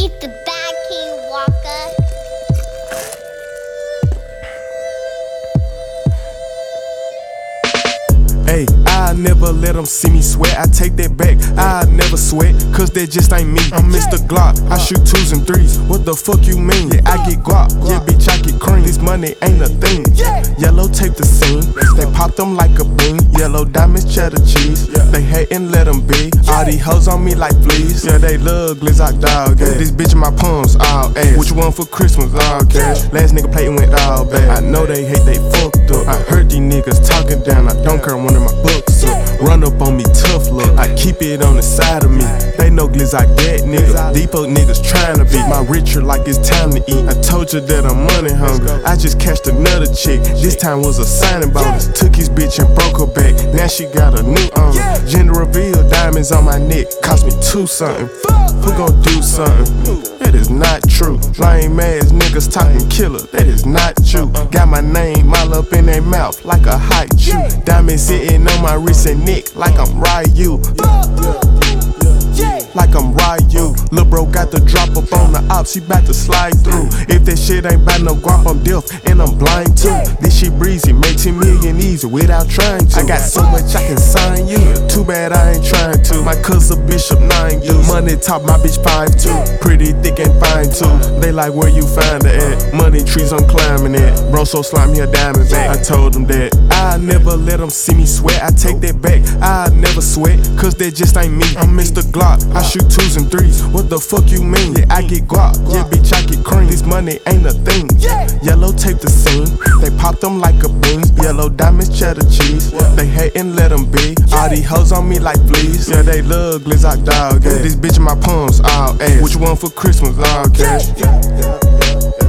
It's the Bad King Walker. Hey, I never let them see me sweat. I take that back, I never sweat, cause that just ain't me. I'm Mr. Glock, I shoot 2s and 3s. What the fuck you mean? Yeah, I get guap, yeah, bitch, I get cream. This money ain't a thing. Yellow tape the scene, they pop them like a bean. Yellow diamonds, cheddar cheese. They hatin', let them be. All these hoes on me like fleas. Yeah, they love Glizzock dog. Yeah. This bitch in my palms, all ass. What you want for Christmas? All cash. Last nigga play went all bad. I know they hate, they fucked up. I heard these niggas talking down. I don't care one of my books up. Run up on me, tough look. I keep it on the side of me. They know Glizzock that nigga. Deepo niggas tryna be. My richer like it's time to eat. I told you that I'm money hungry. I just cashed another chick. This time was a signing bonus. Took his bitch and broke her back. Now she got a new owner. Gender reveal, diamonds on my neck. Cost me 2 something. Who gon' do something? That is not true. Lame ass niggas talking killer. That is not you. Got my name all up in their mouth like a hot chew. Diamonds sitting on my wrist and neck like I'm Ryu. Like I'm Ryu. Lil' bro got the drop up on the ops, he bout to slide through. If that shit ain't bout no guap, I'm deaf and I'm blind too. This shit breezy, make 10 million easy without trying to. I got so much I can sign you. Too bad I ain't trying to. My cousin Bishop 9 years. Money top, my bitch 5'2". Pretty thick and fine too. They like where you find her at. Money trees I'm climbing at. Bro so slimy a diamond back. I told him that I never let them see me sweat. I take that back, I never sweat, cause that just ain't me. I'm Mr. Glock, I shoot 2s and 3s. What the fuck you mean? Yeah, I get guap, yeah, bitch, I get cream. This money ain't a thing. Yellow tape the scene, they pop them like a bean. Yellow diamonds, cheddar cheese. They hatin', let them be. All these hoes on me like fleas. Yeah, they love Glizzock dog. Yeah, this bitch in my palms, all ass. What you want for Christmas? All cash.